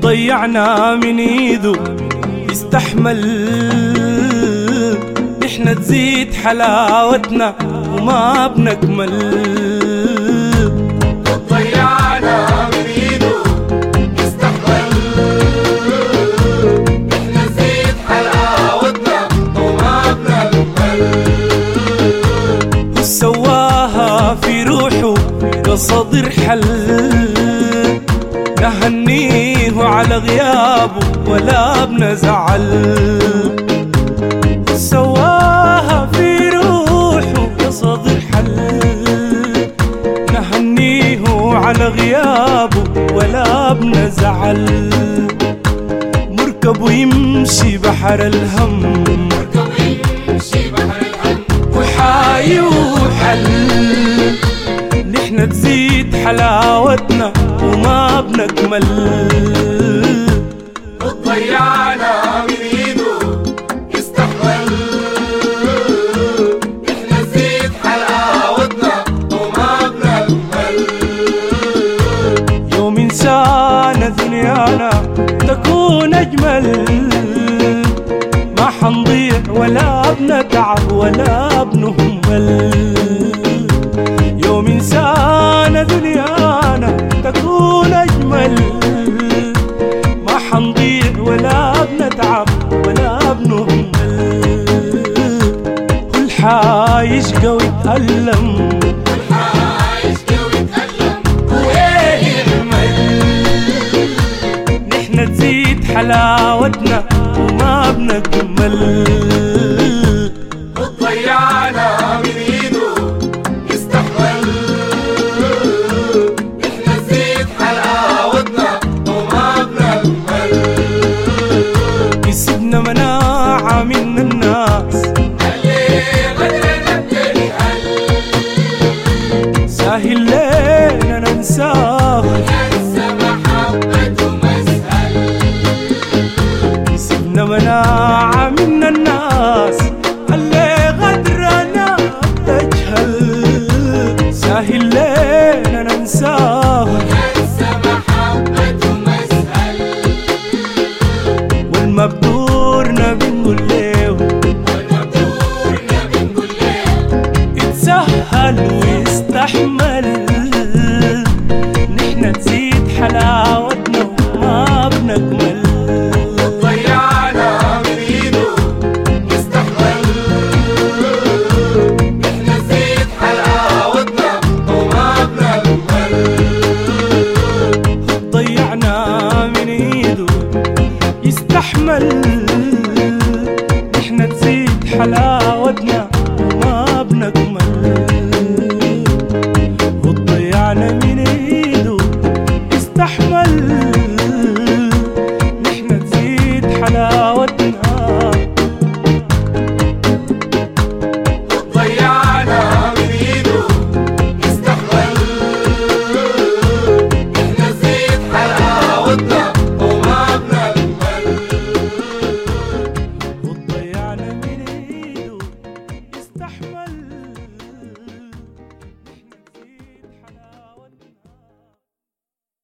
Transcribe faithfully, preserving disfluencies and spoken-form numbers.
ضيعنا من ايده يستحمل، احنا تزيد حلاوتنا وما بنكمل. ضيعنا من ايده يستحمل، احنا تزيد حلاوتنا وما بنكمل. وسواها في روحه قصد يرحل، نهنيه على غيابه ولا بنزعل. سواها في روحه قصد يرحل، نهنيه على غيابه ولا بنزعل. مركبه يمشي بحر الهم، مركبه يمشي بحر الهم، وحاي وحل. نحن تزيد حلاوتنا وما بنكمل. ضيعنا من ايده يستحمل، احنا تزيد حلاوتنا وما بنكمل. يوم انسانا دنيانا تكون اجمل، ما حنضيع ولا بنتعب ولا بنهمل. يوم انسانا دنيانا تكون اجمل، ما حنضيع ولا بنتعب ولا بنهمل. كل حايشقى ويتألم، كل حايشقى ويتألم وايه يعمل. نحن تزيد حلاوتنا وما بنكمل. ضيعنا من ايده يستحمل، احنا تزيد حلاوتنا وما بنكمل. كسبنا مناعة من الناس، اللي غدرنا بتنحل، ساهل لينا ننساه وننسى محبته مسهل. كسبنا مناعة من الناس، اللي غدرنا بتجهل. ساهل لينا ننساه وننسى محبته مسهل، والمبدورنا بنقول له، والمبدورنا بنقول له اتسهل ويستحمل. نحن تزيد حلاوة